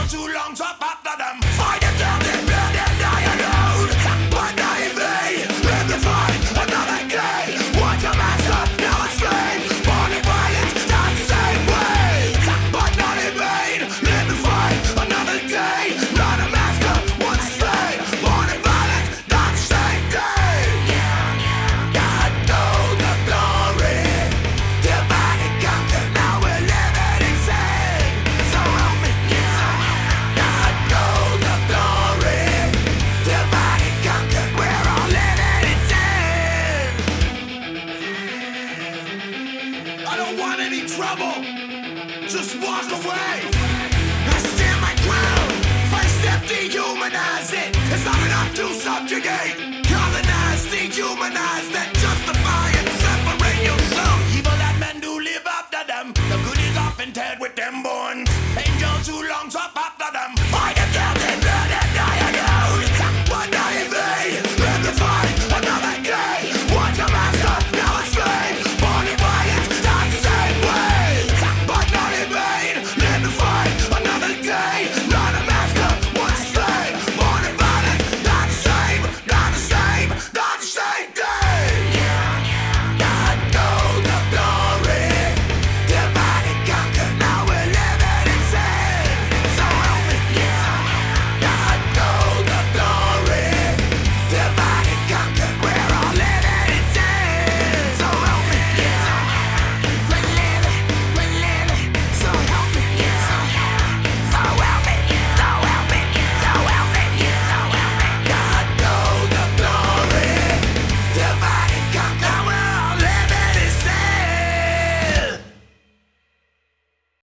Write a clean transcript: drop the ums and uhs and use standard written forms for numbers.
too long to pop to them. Fight it till the blood and die alone. But not in vain. Live to fight another day. Once a master, now a slave. Born in violence, die the same way. But not in vain. Live to fight another day. Not a master, once a slave. Born in violence, die the same day. God knows the glory. Divine and conquered, now we're living in sin. So help me, God knows the glory. Divine and conquered, we're all living in sin. I don't want any trouble. Just walk away. I stand my ground. First step, dehumanize it. It's not enough to subjugate. Colonize, dehumanize that.